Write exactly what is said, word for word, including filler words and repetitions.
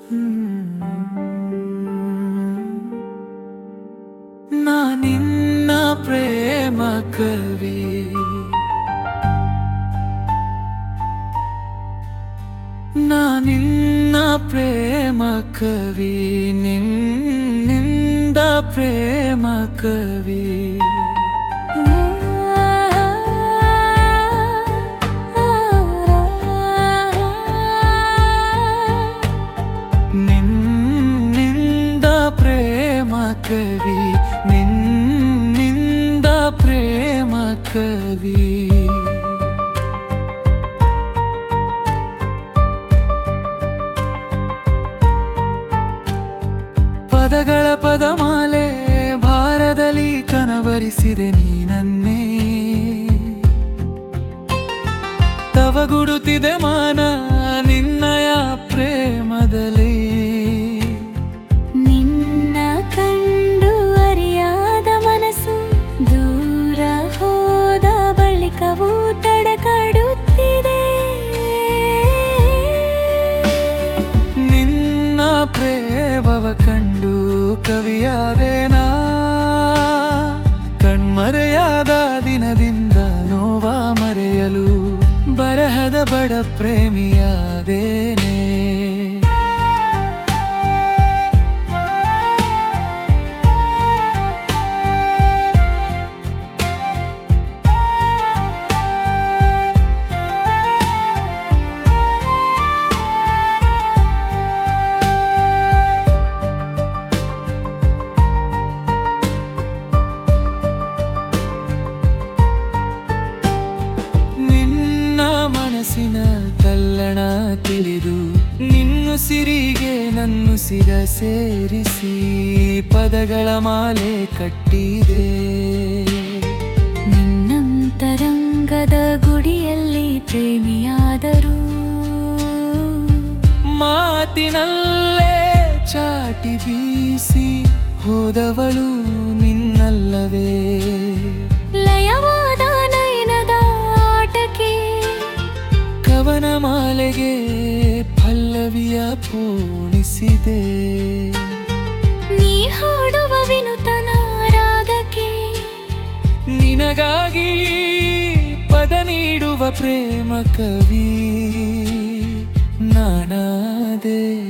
ನಾನಿನ್ನ ಪ್ರೇಮ ಕವಿ, ನಾನಿನ್ನ ಪ್ರೇಮ ಕವಿ, ನಿನ್ನಿಂದ ಪ್ರೇಮ ಕವಿ. ನಿನ್ನಿಂದ ಪ್ರೇಮ ಕವಿ, ನಿನ್ನಿಂದ ಪ್ರೇಮ ಕವಿ. ಪದಗಳ ಪದಮಾಲೆ ಭಾರದಲ್ಲಿ ಕನವರಿಸಿದೆ ನೀನನ್ನೇ, ತವಗುಡುತ್ತಿದೆ ಮಾನ ನಿನ್ನಯ ಪ್ರೇಮದಲ್ಲಿ. ನಿನ್ನ ಕಂಡು ಅರಿಯಾದ ಮನಸ್ಸು ದೂರ ಹೋದ ಬಳಿಕವೂ ತಡಕಾಡುತ್ತಿದೆ. ನಿನ್ನ ಪ್ರೇಮವ ಕಂಡು ಕವಿಯಾದೇನಾ, ಕಣ್ಮರೆಯಾದ ದಿನದಿಂದ ನೋವ ಮರೆಯಲು ಬರಹದ ಬಡ ಪ್ರೇಮಿಯಾದೇನೆ. ಮನಸ್ಸಿನ ತಲ್ಲಣ ತಿಳಿದು ನಿನ್ನುಸಿರಿಗೆ ನನ್ನುಸಿರ ಸೇರಿಸಿ ಪದಗಳ ಮಾಲೆ ಕಟ್ಟಿದೆ. ನಿನ್ನಂತರಂಗದ ಗುಡಿಯಲ್ಲಿ ಪ್ರೇಮಿಯಾದರೂ ಮಾತಿನಲ್ಲೇ ಚಾಟಿ ಬೀಸಿ ಹೋದವಳು ನಿನ್ನಲ್ಲವೇ. ಲಯವಾದ ನಯನದ ಆಟಕ್ಕೆ ಕವನ ಮಾಲೆಗೆ ಪಲ್ಲವಿಯ ಪೂಣಿಸಿದೆ. ನೀ ಹಾಡುವ ವಿನೂತನ ರಾಗಕ್ಕೆ ನಿನಗಾಗಿ ಪದ ನೀಡುವ ಪ್ರೇಮ ಕವಿ ನಾನಾದೆ.